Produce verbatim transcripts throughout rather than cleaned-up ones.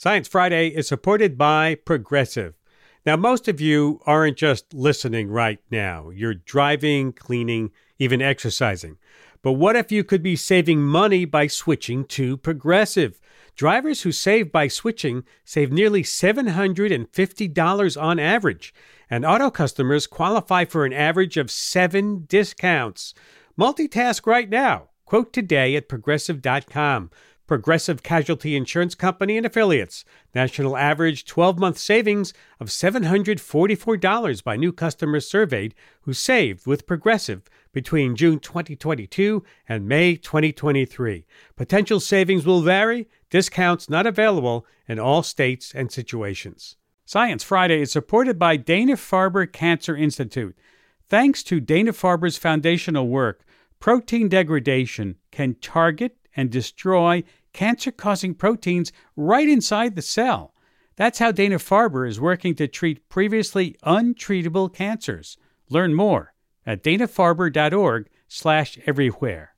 Science Friday is supported by Progressive. Now, most of you aren't just listening right now. You're driving, cleaning, even exercising. But what if you could be saving money by switching to Progressive? Drivers who save by switching save nearly seven hundred fifty dollars on average, and auto customers qualify for an average of seven discounts. Multitask right now. Quote today at progressive dot com. Progressive Casualty Insurance Company and Affiliates. National average twelve-month savings of seven hundred forty-four dollars by new customers surveyed who saved with Progressive between June twenty twenty-two and May twenty twenty-three. Potential savings will vary. Discounts not available in all states and situations. Science Friday is supported by Dana-Farber Cancer Institute. Thanks to Dana-Farber's foundational work, protein degradation can target and destroy cancer-causing proteins right inside the cell. That's how Dana-Farber is working to treat previously untreatable cancers. Learn more at dana-farber.org slash everywhere.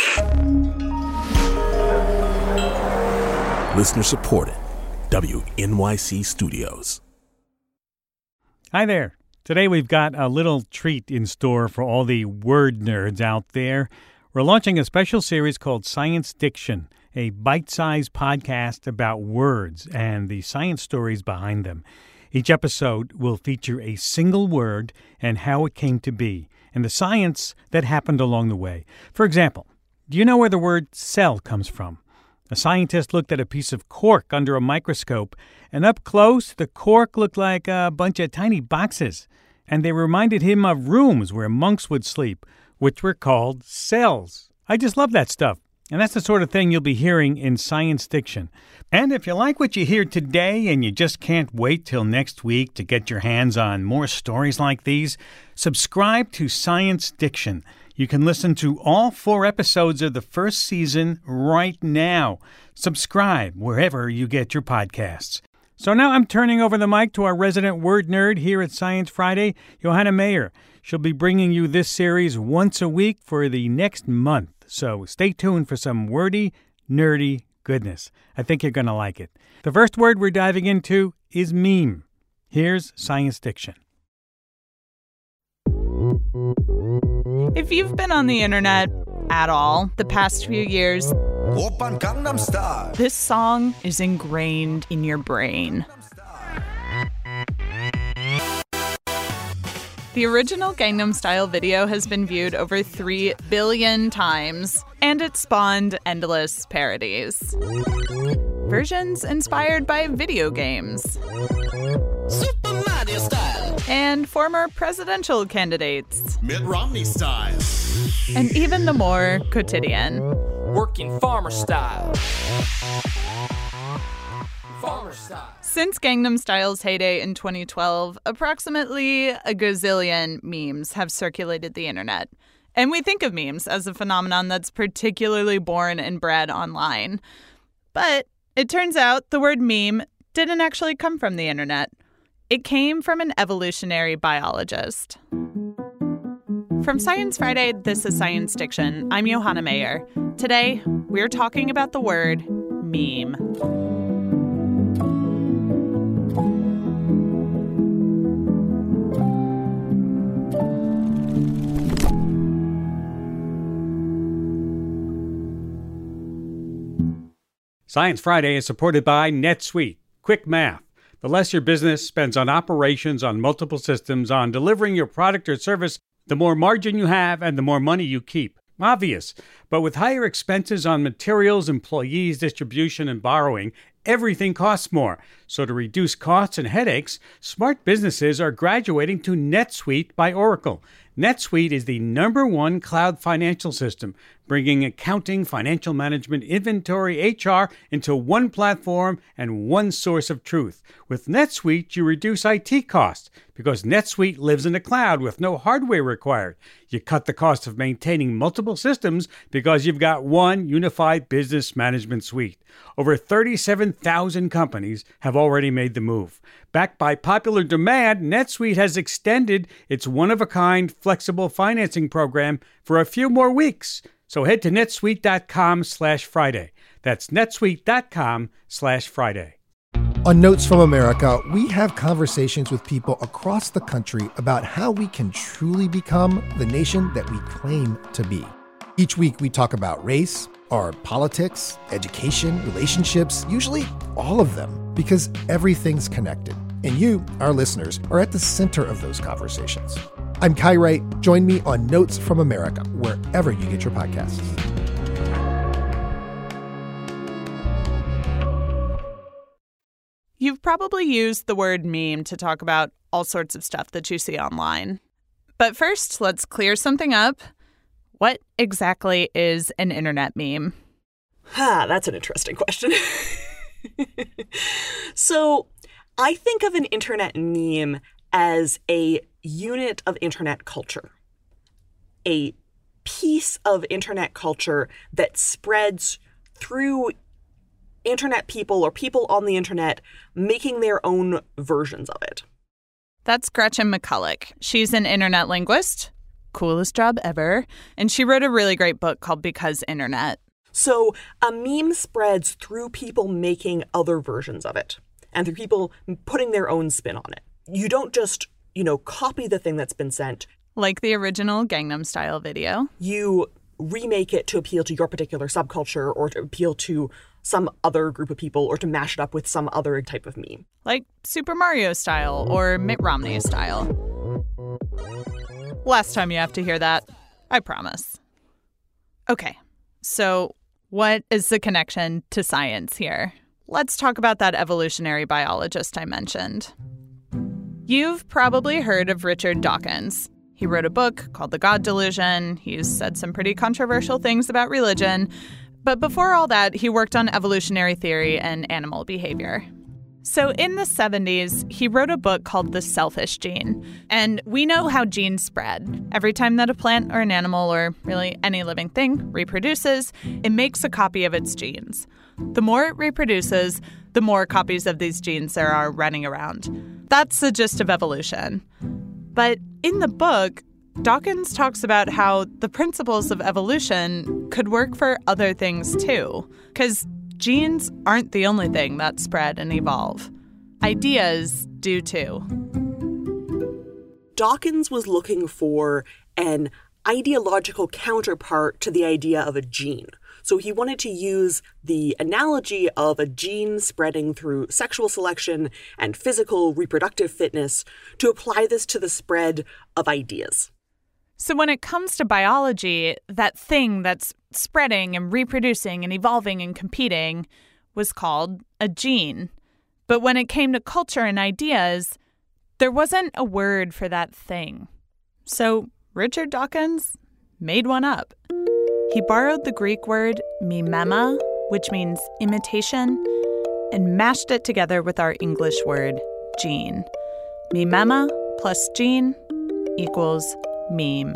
Listener supported. W N Y C Studios. Hi there. Today we've got a little treat in store for all the word nerds out there. We're launching a special series called Science Diction, a bite-sized podcast about words and the science stories behind them. Each episode will feature a single word and how it came to be, and the science that happened along the way. For example, do you know where the word cell comes from? A scientist looked at a piece of cork under a microscope, and up close, the cork looked like a bunch of tiny boxes, and they reminded him of rooms where monks would sleep, which were called cells. I just love that stuff. And that's the sort of thing you'll be hearing in Science Diction. And if you like what you hear today and you just can't wait till next week to get your hands on more stories like these, subscribe to Science Diction. You can listen to all four episodes of the first season right now. Subscribe wherever you get your podcasts. So now I'm turning over the mic to our resident word nerd here at Science Friday, Johanna Mayer. She'll be bringing you this series once a week for the next month. So stay tuned for some wordy, nerdy goodness. I think you're going to like it. The first word we're diving into is meme. Here's Science Diction. If you've been on the internet at all the past few years, this song is ingrained in your brain. The original Gangnam Style video has been viewed over three billion times, and it spawned endless parodies. Versions inspired by video games. Super Mario style. And former presidential candidates. Mitt Romney style. And even the more quotidian. Working farmer style. Farmer style. Since Gangnam Style's heyday in twenty twelve, approximately a gazillion memes have circulated the internet. And we think of memes as a phenomenon that's particularly born and bred online. But it turns out the word meme didn't actually come from the internet. It came from an evolutionary biologist. From Science Friday, this is Science Diction. I'm Johanna Mayer. Today, we're talking about the word meme. Science Friday is supported by NetSuite. Quick math. The less your business spends on operations, on multiple systems, on delivering your product or service, the more margin you have and the more money you keep. Obvious. But with higher expenses on materials, employees, distribution, and borrowing, everything costs more. So to reduce costs and headaches, smart businesses are graduating to NetSuite by Oracle. NetSuite is the number one cloud financial system, bringing accounting, financial management, inventory, H R into one platform and one source of truth. With NetSuite, you reduce I T costs because NetSuite lives in the cloud with no hardware required. You cut the cost of maintaining multiple systems because you've got one unified business management suite. Over thirty-seven thousand companies have already made the move. Backed by popular demand, NetSuite has extended its one-of-a-kind flexible financing program for a few more weeks. So head to netsuite.com slash Friday. That's netsuite.com slash Friday. On Notes from America, we have conversations with people across the country about how we can truly become the nation that we claim to be. Each week, we talk about race, our politics, education, relationships, usually all of them, because everything's connected. And you, our listeners, are at the center of those conversations. I'm Kai Wright. Join me on Notes from America, wherever you get your podcasts. You've probably used the word meme to talk about all sorts of stuff that you see online. But first, let's clear something up. What exactly is an internet meme? Ha, that's an interesting question. So, I think of an internet meme as a unit of internet culture. A piece of internet culture that spreads through internet people or people on the internet making their own versions of it. That's Gretchen McCulloch. She's an internet linguist. Coolest job ever. And she wrote a really great book called Because Internet. So a meme spreads through people making other versions of it and through people putting their own spin on it. You don't just, you know, copy the thing that's been sent. Like the original Gangnam Style video. You remake it to appeal to your particular subculture or to appeal to some other group of people or to mash it up with some other type of meme. Like Super Mario style or Mitt Romney style. Last time you have to hear that, I promise. Okay, so what is the connection to science here? Let's talk about that evolutionary biologist I mentioned. You've probably heard of Richard Dawkins. He wrote a book called The God Delusion. He's said some pretty controversial things about religion. But before all that, he worked on evolutionary theory and animal behavior. So in the seventies, he wrote a book called The Selfish Gene. And we know how genes spread. Every time that a plant or an animal or really any living thing reproduces, it makes a copy of its genes. The more it reproduces, the more copies of these genes there are running around. That's the gist of evolution. But in the book, Dawkins talks about how the principles of evolution could work for other things too, because genes aren't the only thing that spread and evolve. Ideas do too. Dawkins was looking for an ideological counterpart to the idea of a gene. So he wanted to use the analogy of a gene spreading through sexual selection and physical reproductive fitness to apply this to the spread of ideas. So when it comes to biology, that thing that's spreading and reproducing and evolving and competing was called a gene. But when it came to culture and ideas, there wasn't a word for that thing. So Richard Dawkins made one up. He borrowed the Greek word mimema, which means imitation, and mashed it together with our English word gene. Mimema plus gene equals meme.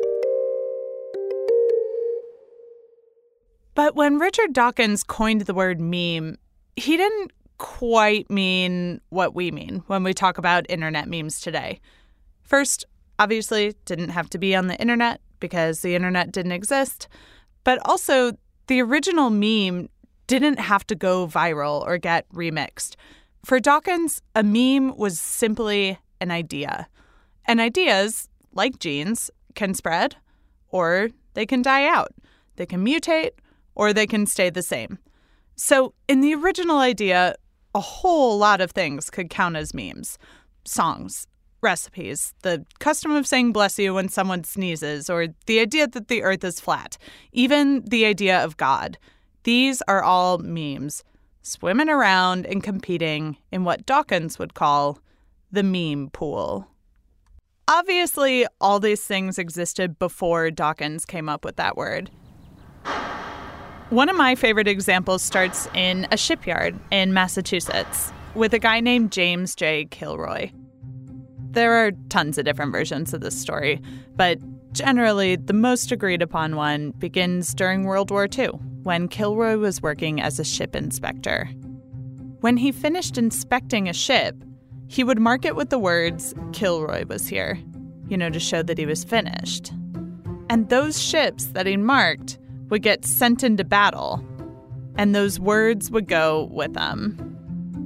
But when Richard Dawkins coined the word meme, he didn't quite mean what we mean when we talk about internet memes today. First, obviously, it didn't have to be on the internet because the internet didn't exist. But also, the original meme didn't have to go viral or get remixed. For Dawkins, a meme was simply an idea. And ideas, like genes, can spread, or they can die out. They can mutate, or they can stay the same. So in the original idea, a whole lot of things could count as memes. Songs, recipes, the custom of saying bless you when someone sneezes, or the idea that the earth is flat, even the idea of God. These are all memes, swimming around and competing in what Dawkins would call the meme pool. Obviously, all these things existed before Dawkins came up with that word. One of my favorite examples starts in a shipyard in Massachusetts with a guy named James J. Kilroy. There are tons of different versions of this story, but generally the most agreed upon one begins during World War Two, when Kilroy was working as a ship inspector. When he finished inspecting a ship, he would mark it with the words, Kilroy was here, you know, to show that he was finished. And those ships that he marked would get sent into battle, and those words would go with them.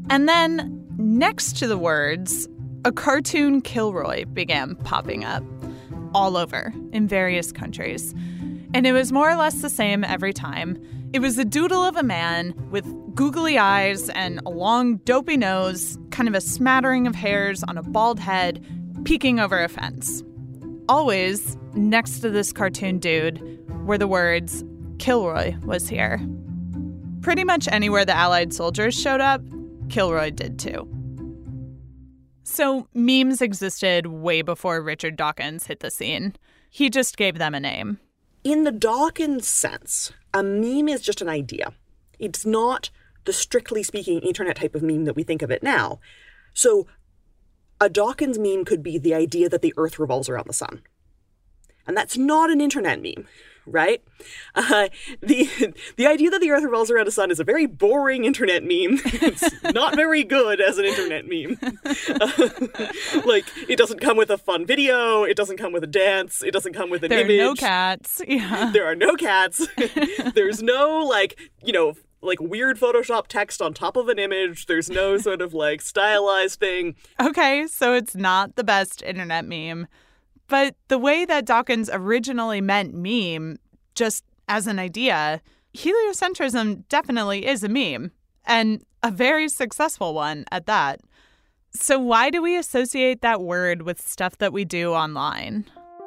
And then, next to the words, a cartoon Kilroy began popping up all over in various countries. And it was more or less the same every time. It was a doodle of a man with googly eyes and a long, dopey nose, kind of a smattering of hairs on a bald head, peeking over a fence. Always, next to this cartoon dude, were the words, Kilroy was here. Pretty much anywhere the Allied soldiers showed up, Kilroy did too. So memes existed way before Richard Dawkins hit the scene. He just gave them a name. In the Dawkins sense, a meme is just an idea. It's not the strictly speaking internet type of meme that we think of it now. So a Dawkins meme could be the idea that the Earth revolves around the sun. And that's not an internet meme, right? Uh, the the idea that the Earth revolves around the sun is a very boring internet meme. It's not very good as an internet meme. Uh, like, it doesn't come with a fun video. It doesn't come with a dance. It doesn't come with an there image. There are no cats. Yeah. There are no cats. There's no, like, you know, like weird Photoshop text on top of an image. There's no sort of, like, stylized thing. Okay, so it's not the best internet meme. But the way that Dawkins originally meant meme, just as an idea, heliocentrism definitely is a meme, and a very successful one at that. So why do we associate that word with stuff that we do online?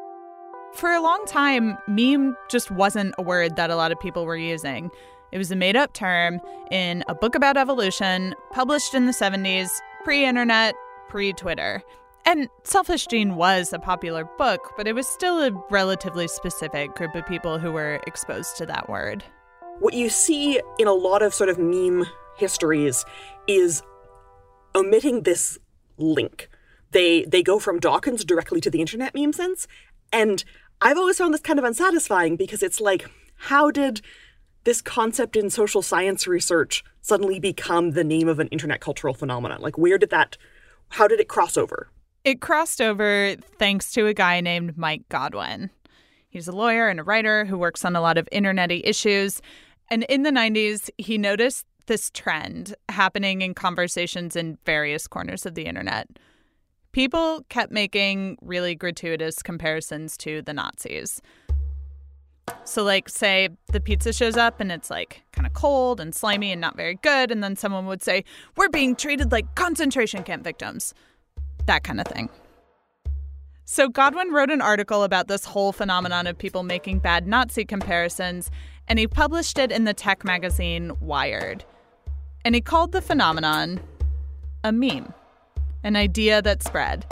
For a long time, meme just wasn't a word that a lot of people were using. It was a made-up term in a book about evolution, published in the seventies, pre-internet, pre-Twitter. And Selfish Gene was a popular book, but it was still a relatively specific group of people who were exposed to that word. What you see in a lot of sort of meme histories is omitting this link. They they go from Dawkins directly to the internet meme sense. And I've always found this kind of unsatisfying because it's like, how did this concept in social science research suddenly become the name of an internet cultural phenomenon? Like, where did that, how did it cross over? It crossed over thanks to a guy named Mike Godwin. He's a lawyer and a writer who works on a lot of internet-y issues. And in the nineties, he noticed this trend happening in conversations in various corners of the internet. People kept making really gratuitous comparisons to the Nazis. So, like, say the pizza shows up and it's, like, kind of cold and slimy and not very good. And then someone would say, we're being treated like concentration camp victims. That kind of thing. So Godwin wrote an article about this whole phenomenon of people making bad Nazi comparisons, and he published it in the tech magazine Wired. And he called the phenomenon a meme, an idea that spread.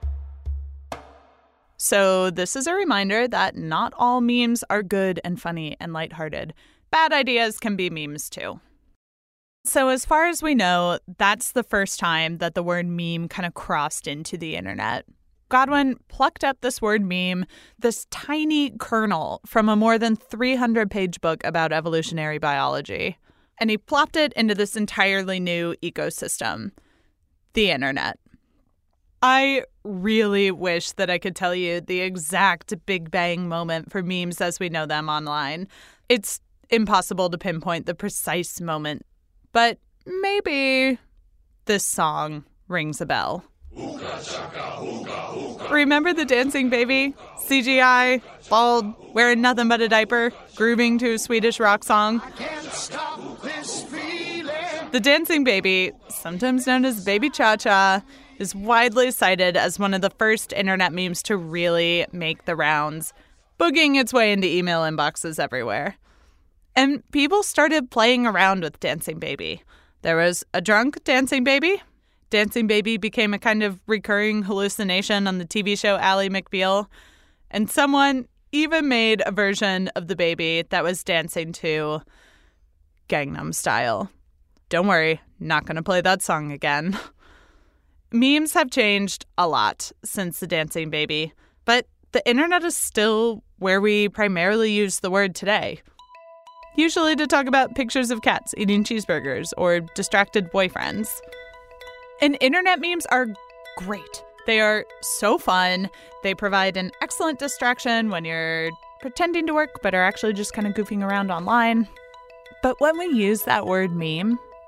So this is a reminder that not all memes are good and funny and lighthearted. Bad ideas can be memes too. So as far as we know, that's the first time that the word meme kind of crossed into the internet. Godwin plucked up this word meme, this tiny kernel from a more than three hundred page book about evolutionary biology, and he plopped it into this entirely new ecosystem, the internet. I really wish that I could tell you the exact Big Bang moment for memes as we know them online. It's impossible to pinpoint the precise moment. But maybe this song rings a bell. Hookah, chaka, hookah, hookah. Remember the dancing baby? C G I, bald, wearing nothing but a diaper, grooving to a Swedish rock song. I can't stop this feeling. The dancing baby, sometimes known as Baby Cha-Cha, is widely cited as one of the first internet memes to really make the rounds, boogieing its way into email inboxes everywhere. And people started playing around with Dancing Baby. There was a drunk Dancing Baby. Dancing Baby became a kind of recurring hallucination on the T V show Ally McBeal. And someone even made a version of the baby that was dancing to Gangnam Style. Don't worry, not going to play that song again. Memes have changed a lot since the Dancing Baby, but the internet is still where we primarily use the word today. Usually to talk about pictures of cats eating cheeseburgers or distracted boyfriends. And internet memes are great. They are so fun. They provide an excellent distraction when you're pretending to work but are actually just kind of goofing around online. But when we use that word meme,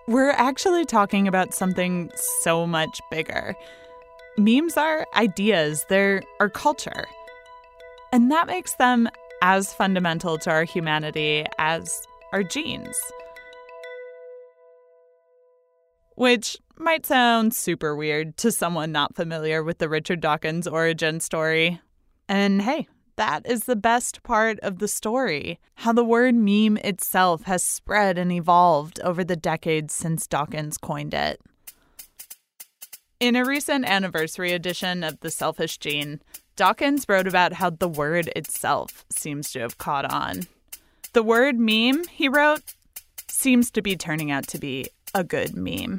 we're actually talking about something so much bigger. Memes are ideas, they're our culture. And that makes them as fundamental to our humanity as our genes. Which might sound super weird to someone not familiar with the Richard Dawkins origin story. And hey, that is the best part of the story, how the word meme itself has spread and evolved over the decades since Dawkins coined it. In a recent anniversary edition of The Selfish Gene, Dawkins wrote about how the word itself seems to have caught on. The word meme, he wrote, seems to be turning out to be a good meme.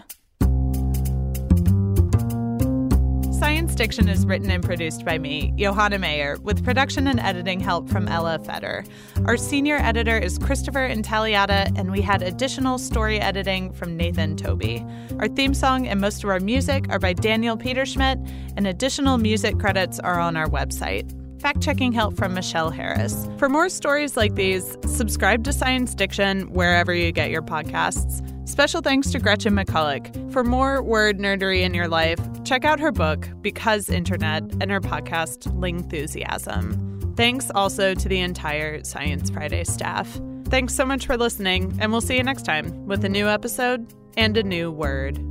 Science Diction is written and produced by me, Johanna Mayer, with production and editing help from Ella Feder. Our senior editor is Christopher Intagliata, and we had additional story editing from Nathan Toby. Our theme song and most of our music are by Daniel Peterschmidt, and additional music credits are on our website. Fact-checking help from Michelle Harris. For more stories like these, subscribe to Science Diction wherever you get your podcasts. Special thanks to Gretchen McCulloch. For more word nerdery in your life, check out her book, Because Internet, and her podcast, Lingthusiasm. Thanks also to the entire Science Friday staff. Thanks so much for listening, and we'll see you next time with a new episode and a new word.